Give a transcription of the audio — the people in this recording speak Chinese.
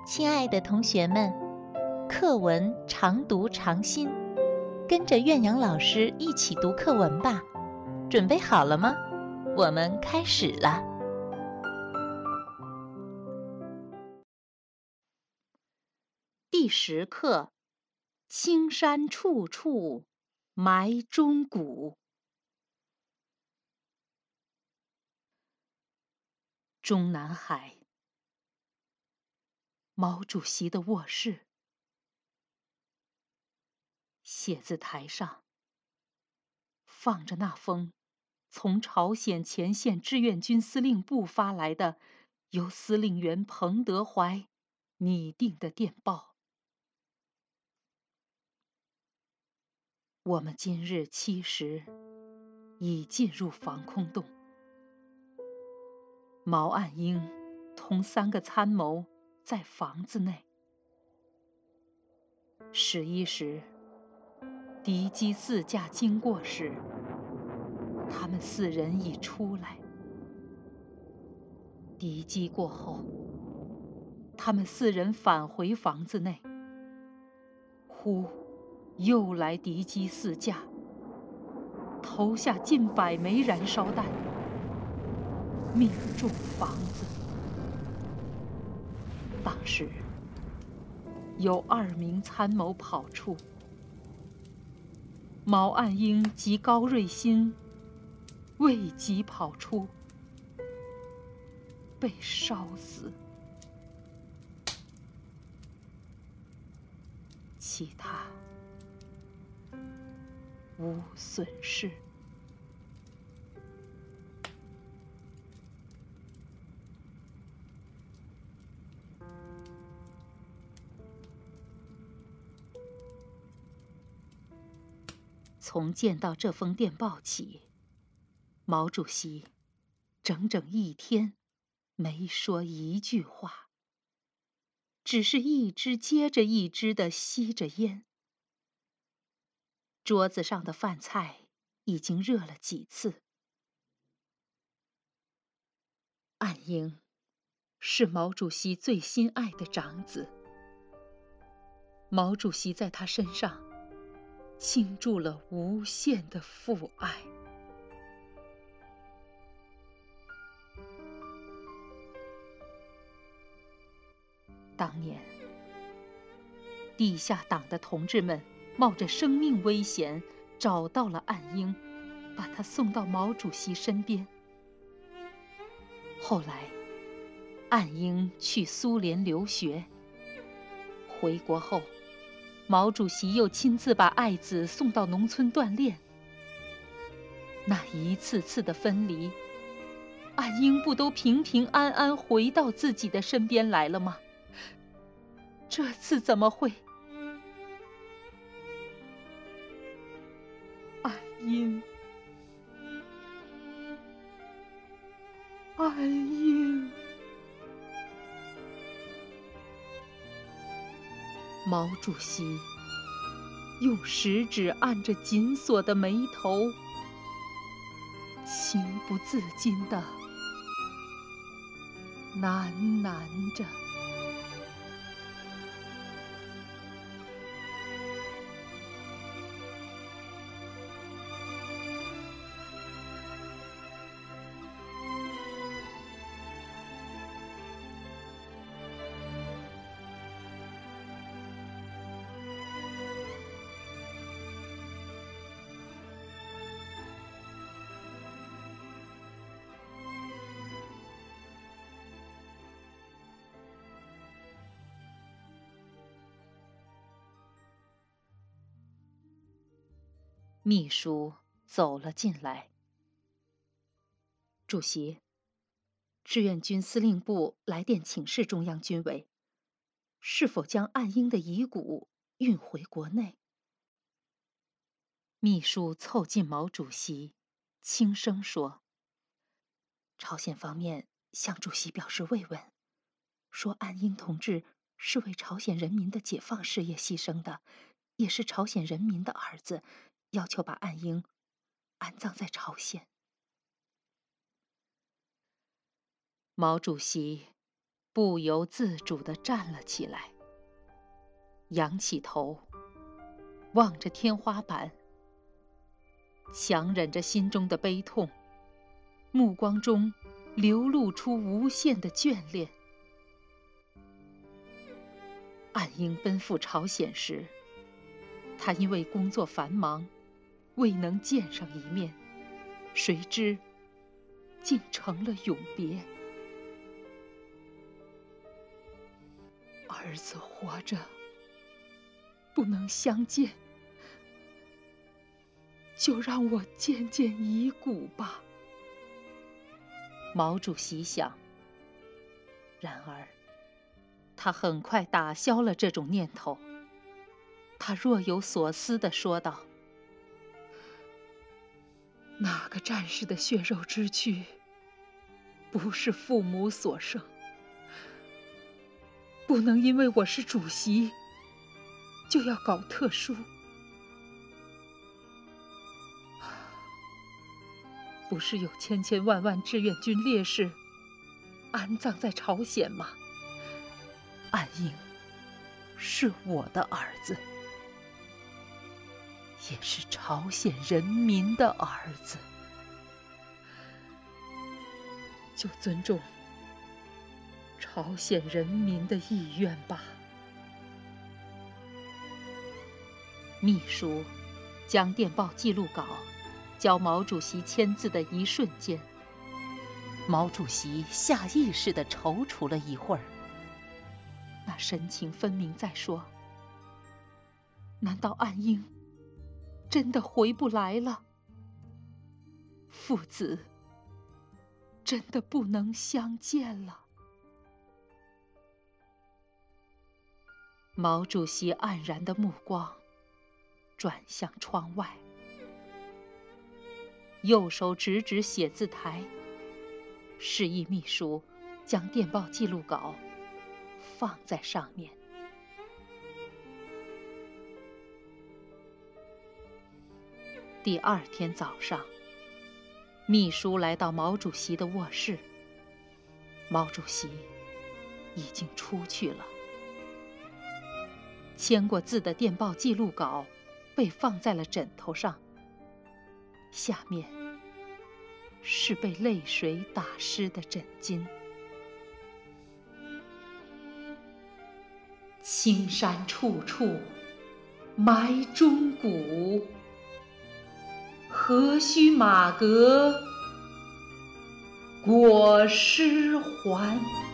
亲爱的同学们，课文常读常新，跟着苑阳老师一起读课文吧。准备好了吗？我们开始了。第10课：青山处处埋忠骨。中南海，毛主席的卧室，写字台上放着那封从朝鲜前线志愿军司令部发来的由司令员彭德怀拟定的电报。我们今日7时已进入防空洞。毛岸英同3个参谋在房子内。11时，敌机4架经过时，他们4人已出来。敌机过后，他们4人返回房子内。忽又来敌机4架，投下近100枚燃烧弹，命中房子。当时有2名参谋跑出，毛岸英及高瑞新未及跑出，被烧死。其他无损失。从见到这封电报起，毛主席整整1天没说一句话，只是一支接着一支地吸着烟。桌子上的饭菜已经热了几次。岸英是毛主席最心爱的长子，毛主席在他身上倾注了无限的父爱。当年，地下党的同志们冒着生命危险找到了岸英，把他送到毛主席身边。后来，岸英去苏联留学，回国后，毛主席又亲自把爱子送到农村锻炼。那一次次的分离，岸英不都平平安安回到自己的身边来了吗？这次怎么会？岸英，岸英。毛主席用食指按着紧锁的眉头，情不自禁地喃喃着。秘书走了进来。主席，志愿军司令部来电请示中央军委，是否将岸英的遗骨运回国内？秘书凑近毛主席，轻声说：“朝鲜方面向主席表示慰问，说岸英同志是为朝鲜人民的解放事业牺牲的，也是朝鲜人民的儿子，要求把岸英安葬在朝鲜。”毛主席不由自主地站了起来，仰起头，望着天花板，强忍着心中的悲痛，目光中流露出无限的眷恋。岸英奔赴朝鲜时，他因为工作繁忙，未能见上一面，谁知竟成了永别。儿子活着，不能相见，就让我见见遗骨吧。毛主席想。然而，他很快打消了这种念头。他若有所思地说道：“哪个战士的血肉之躯，不是父母所生？不能因为我是主席，就要搞特殊。不是有千千万万志愿军烈士安葬在朝鲜吗？岸英是我的儿子，也是朝鲜人民的儿子，就尊重朝鲜人民的意愿吧。”秘书将电报记录稿交毛主席签字的一瞬间，毛主席下意识地踌躇了一会儿，那神情分明在说：“难道岸英真的回不来了？父子真的不能相见了？”毛主席黯然的目光转向窗外，右手指指写字台，示意秘书将电报记录稿放在上面。第二天早上，秘书来到毛主席的卧室，毛主席已经出去了。签过字的电报记录稿被放在了枕头上，下面是被泪水打湿的枕巾。青山处处埋忠骨，何须马革裹尸还。